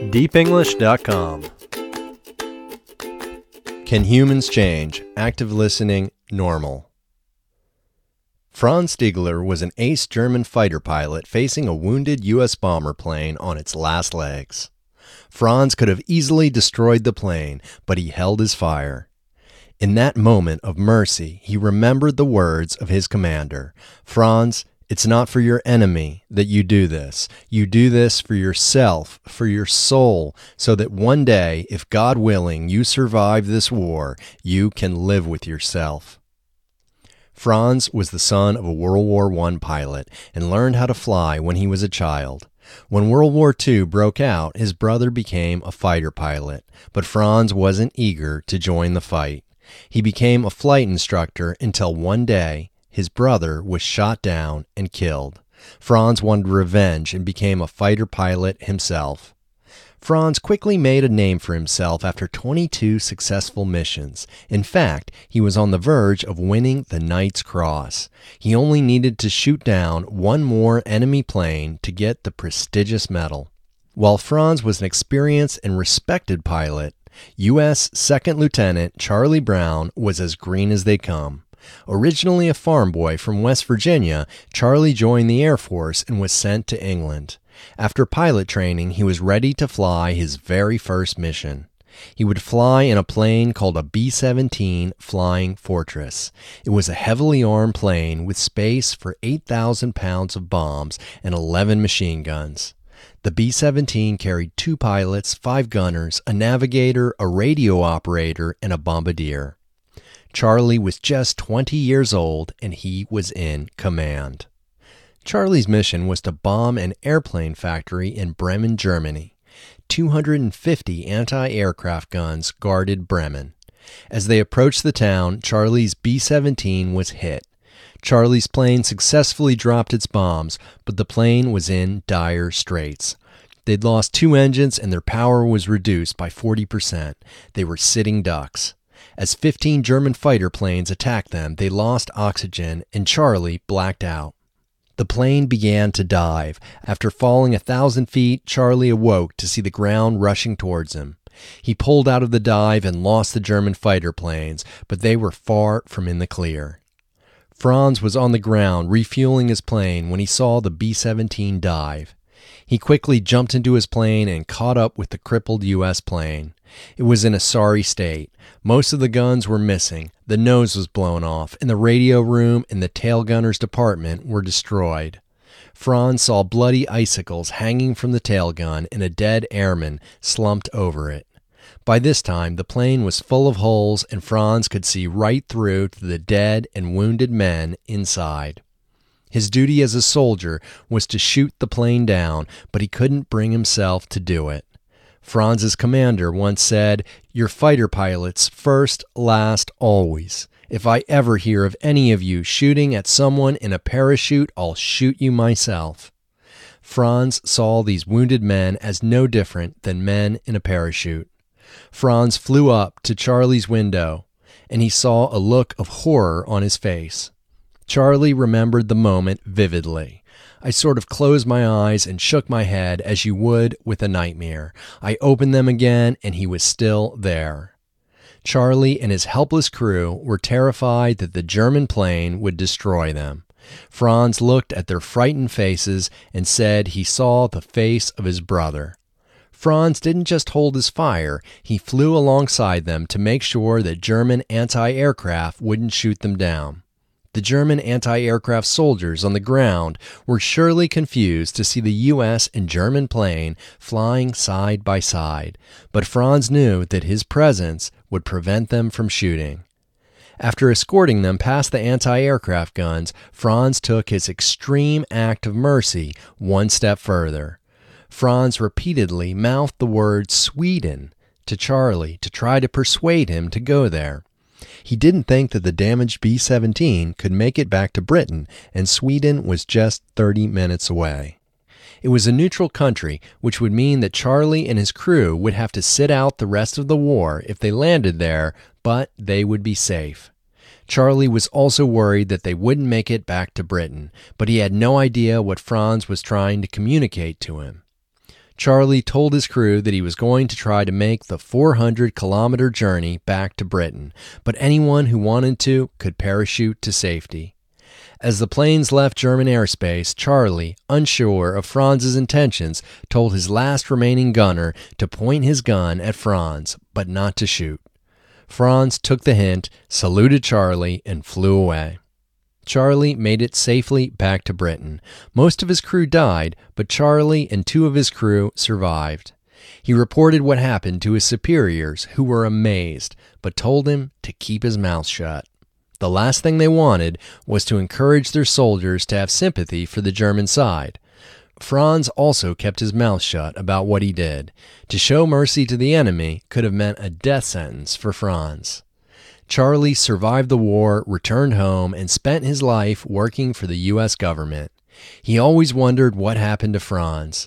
deepenglish.com. Can humans change? Active listening, normal. Franz Stiegler was an ace German fighter pilot facing a wounded U.S. bomber plane on its last legs. Franz could have easily destroyed the plane, but he held his fire. In that moment of mercy, he remembered the words of his commander. Franz, it's not for your enemy that you do this. You do this for yourself, for your soul, so that one day, if God willing, you survive this war, you can live with yourself. Franz was the son of a World War I pilot and learned how to fly when he was a child. When World War II broke out, his brother became a fighter pilot, but Franz wasn't eager to join the fight. He became a flight instructor until one day, his brother was shot down and killed. Franz wanted revenge and became a fighter pilot himself. Franz quickly made a name for himself after 22 successful missions. In fact, he was on the verge of winning the Knight's Cross. He only needed to shoot down one more enemy plane to get the prestigious medal. While Franz was an experienced and respected pilot, U.S. Second Lieutenant Charlie Brown was as green as they come. Originally a farm boy from West Virginia, Charlie joined the Air Force and was sent to England. After pilot training, he was ready to fly his very first mission. He would fly in a plane called a B-17 Flying Fortress. It was a heavily armed plane with space for 8,000 pounds of bombs and 11 machine guns. The B-17 carried 2 pilots, 5 gunners, a navigator, a radio operator, and a bombardier. Charlie was just 20 years old, and he was in command. Charlie's mission was to bomb an airplane factory in Bremen, Germany. 250 anti-aircraft guns guarded Bremen. As they approached the town, Charlie's B-17 was hit. Charlie's plane successfully dropped its bombs, but the plane was in dire straits. They'd lost 2 engines and their power was reduced by 40%. They were sitting ducks. As 15 German fighter planes attacked them, they lost oxygen and Charlie blacked out. The plane began to dive. After falling 1,000 feet, Charlie awoke to see the ground rushing towards him. He pulled out of the dive and lost the German fighter planes, but they were far from in the clear. Franz was on the ground refueling his plane when he saw the B-17 dive. He quickly jumped into his plane and caught up with the crippled U.S. plane. It was in a sorry state. Most of the guns were missing, the nose was blown off, and the radio room and the tail gunner's department were destroyed. Franz saw bloody icicles hanging from the tail gun and a dead airman slumped over it. By this time, the plane was full of holes and Franz could see right through to the dead and wounded men inside. His duty as a soldier was to shoot the plane down, but he couldn't bring himself to do it. Franz's commander once said, "Your fighter pilots first, last, always. If I ever hear of any of you shooting at someone in a parachute, I'll shoot you myself." Franz saw these wounded men as no different than men in a parachute. Franz flew up to Charlie's window, and he saw a look of horror on his face. Charlie remembered the moment vividly. "I sort of closed my eyes and shook my head as you would with a nightmare. I opened them again, and he was still there." Charlie and his helpless crew were terrified that the German plane would destroy them. Franz looked at their frightened faces and said he saw the face of his brother. Franz didn't just hold his fire, he flew alongside them to make sure that German anti-aircraft wouldn't shoot them down. The German anti-aircraft soldiers on the ground were surely confused to see the U.S. and German plane flying side by side, but Franz knew that his presence would prevent them from shooting. After escorting them past the anti-aircraft guns, Franz took his extreme act of mercy one step further. Franz repeatedly mouthed the word Sweden to Charlie to try to persuade him to go there. He didn't think that the damaged B-17 could make it back to Britain, and Sweden was just 30 minutes away. It was a neutral country, which would mean that Charlie and his crew would have to sit out the rest of the war if they landed there, but they would be safe. Charlie was also worried that they wouldn't make it back to Britain, but he had no idea what Franz was trying to communicate to him. Charlie told his crew that he was going to try to make the 400-kilometer journey back to Britain, but anyone who wanted to could parachute to safety. As the planes left German airspace, Charlie, unsure of Franz's intentions, told his last remaining gunner to point his gun at Franz, but not to shoot. Franz took the hint, saluted Charlie, and flew away. Charlie made it safely back to Britain. Most of his crew died, but Charlie and 2 of his crew survived. He reported what happened to his superiors, who were amazed, but told him to keep his mouth shut. The last thing they wanted was to encourage their soldiers to have sympathy for the German side. Franz also kept his mouth shut about what he did. To show mercy to the enemy could have meant a death sentence for Franz. Charlie survived the war, returned home, and spent his life working for the U.S. government. He always wondered what happened to Franz.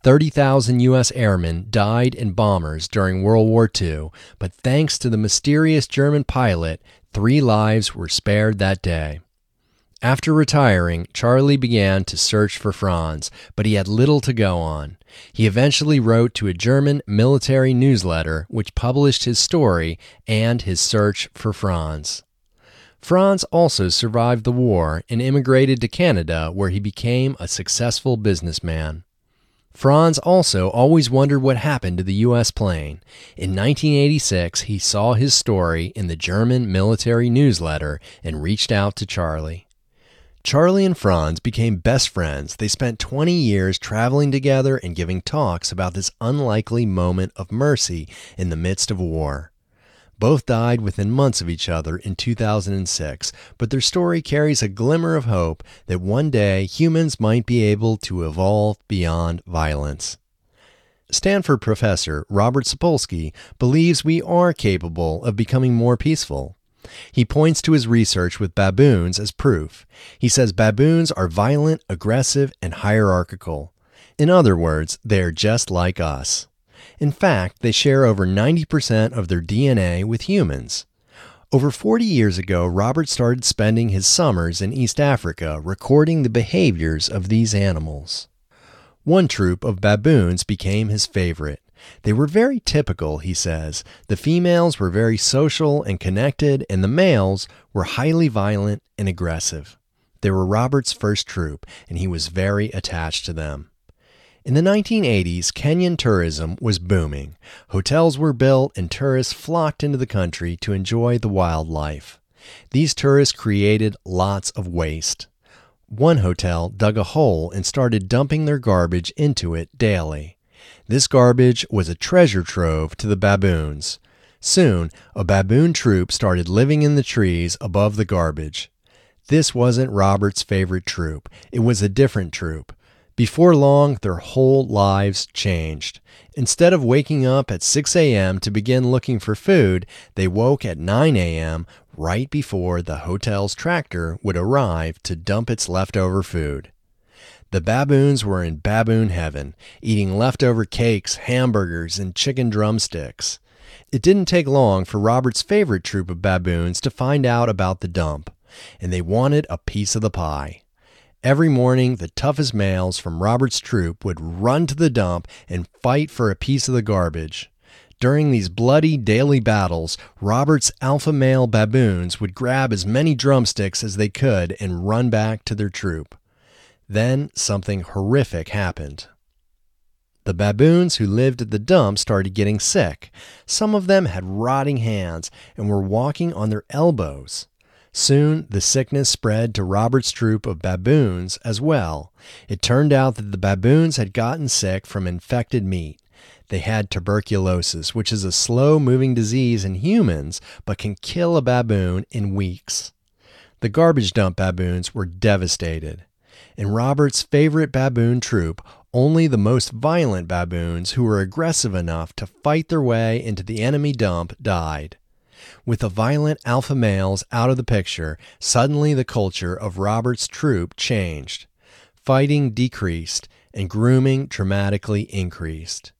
30,000 U.S. airmen died in bombers during World War II, but thanks to the mysterious German pilot, 3 lives were spared that day. After retiring, Charlie began to search for Franz, but he had little to go on. He eventually wrote to a German military newsletter which published his story and his search for Franz. Franz also survived the war and immigrated to Canada, where he became a successful businessman. Franz also always wondered what happened to the U.S. plane. In 1986, he saw his story in the German military newsletter and reached out to Charlie. Charlie and Franz became best friends. They spent 20 years traveling together and giving talks about this unlikely moment of mercy in the midst of war. Both died within months of each other in 2006, but their story carries a glimmer of hope that one day humans might be able to evolve beyond violence. Stanford professor Robert Sapolsky believes we are capable of becoming more peaceful. He points to his research with baboons as proof. He says baboons are violent, aggressive, and hierarchical. In other words, they are just like us. In fact, they share over 90% of their DNA with humans. Over 40 years ago, Robert started spending his summers in East Africa recording the behaviors of these animals. One troop of baboons became his favorite. They were very typical, he says. The females were very social and connected, and the males were highly violent and aggressive. They were Robert's first troop, and he was very attached to them. In the 1980s, Kenyan tourism was booming. Hotels were built, and tourists flocked into the country to enjoy the wildlife. These tourists created lots of waste. One hotel dug a hole and started dumping their garbage into it daily. This garbage was a treasure trove to the baboons. Soon, a baboon troop started living in the trees above the garbage. This wasn't Robert's favorite troop. It was a different troop. Before long, their whole lives changed. Instead of waking up at 6 a.m. to begin looking for food, they woke at 9 a.m. right before the hotel's tractor would arrive to dump its leftover food. The baboons were in baboon heaven, eating leftover cakes, hamburgers, and chicken drumsticks. It didn't take long for Robert's favorite troop of baboons to find out about the dump, and they wanted a piece of the pie. Every morning, the toughest males from Robert's troop would run to the dump and fight for a piece of the garbage. During these bloody daily battles, Robert's alpha male baboons would grab as many drumsticks as they could and run back to their troop. Then something horrific happened. The baboons who lived at the dump started getting sick. Some of them had rotting hands and were walking on their elbows. Soon, the sickness spread to Robert's troop of baboons as well. It turned out that the baboons had gotten sick from infected meat. They had tuberculosis, which is a slow-moving disease in humans, but can kill a baboon in weeks. The garbage dump baboons were devastated. In Robert's favorite baboon troop, only the most violent baboons who were aggressive enough to fight their way into the enemy dump died. With the violent alpha males out of the picture, suddenly the culture of Robert's troop changed. Fighting decreased, and grooming dramatically increased.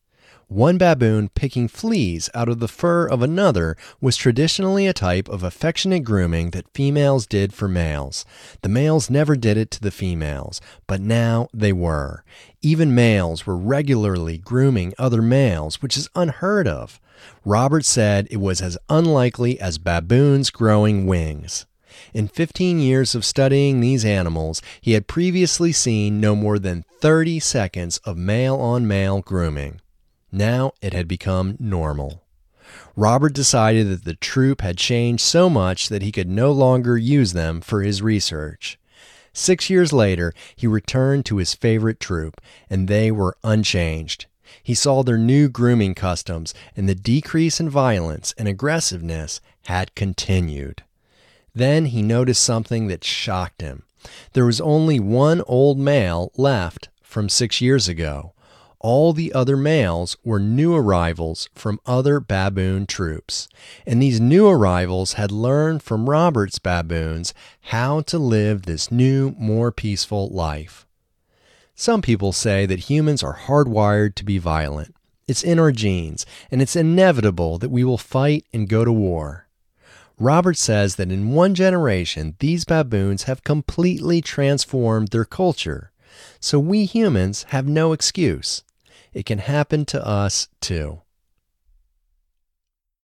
One baboon picking fleas out of the fur of another was traditionally a type of affectionate grooming that females did for males. The males never did it to the females, but now they were. Even males were regularly grooming other males, which is unheard of. Robert said it was as unlikely as baboons growing wings. In 15 years of studying these animals, he had previously seen no more than 30 seconds of male-on-male grooming. Now it had become normal. Robert decided that the troop had changed so much that he could no longer use them for his research. 6 years later, he returned to his favorite troop, and they were unchanged. He saw their new grooming customs, and the decrease in violence and aggressiveness had continued. Then he noticed something that shocked him. There was only one old male left from 6 years ago. All the other males were new arrivals from other baboon troops, and these new arrivals had learned from Robert's baboons how to live this new, more peaceful life. Some people say that humans are hardwired to be violent. It's in our genes, and it's inevitable that we will fight and go to war. Robert says that in one generation, these baboons have completely transformed their culture, so we humans have no excuse. It can happen to us too.